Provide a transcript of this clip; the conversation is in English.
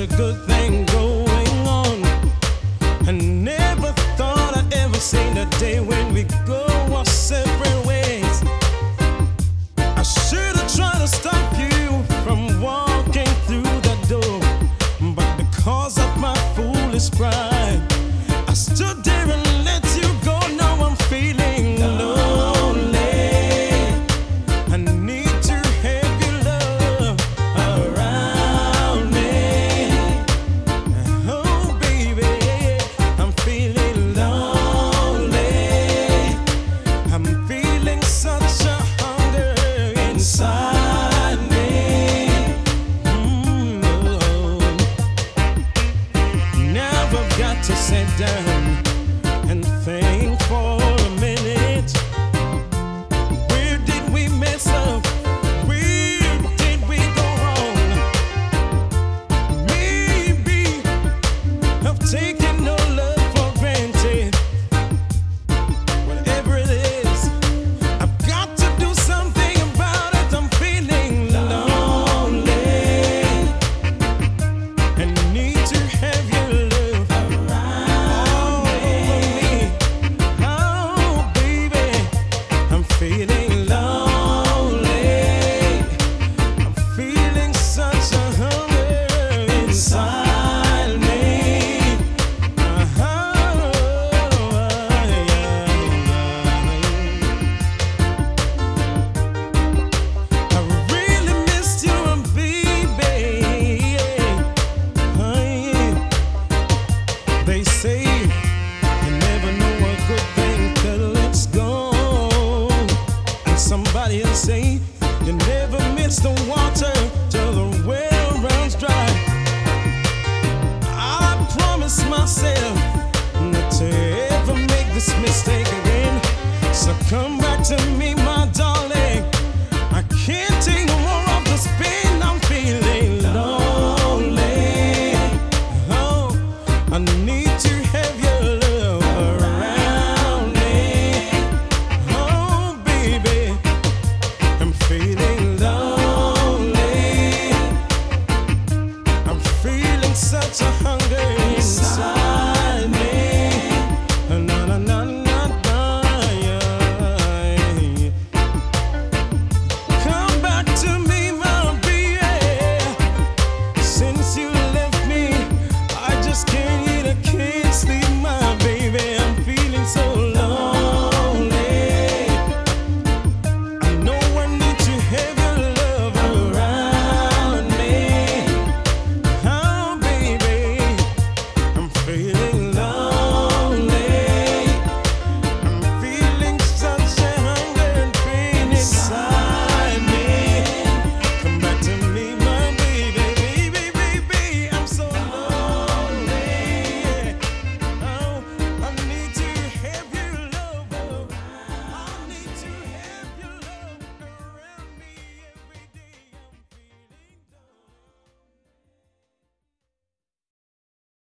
a good thing going on. I never thought I'd ever see the day when we go our separate ways. I should have tried to stop you from walking through the door, but because of my foolish pride, I stood there and let you go. Now I'm feeling lonely. I need to have your love around me. Oh baby, I'm feeling lonely. I'm feeling such a hunger inside me. Now I've got to sit down and think for a minute. Where did we mess up? Where did we go wrong? Maybe I've taken no love for granted. Whatever it is, I've got to do something about it. I'm feeling lonely and need to have your love all over me. Oh, baby, I'm feeling lonely. I'm feeling such a hunger inside me. I really missed you, baby. They say you never know a good thing till it's gone. And somebody else say you never miss the water till the well runs dry. I promise myself not to ever make this mistake again. So come back to me, my darling. I can't take no more of the pain. I'm feeling lonely. Oh, I need to have your love around me. Oh, baby, I'm feeling lonely. I'm feeling such a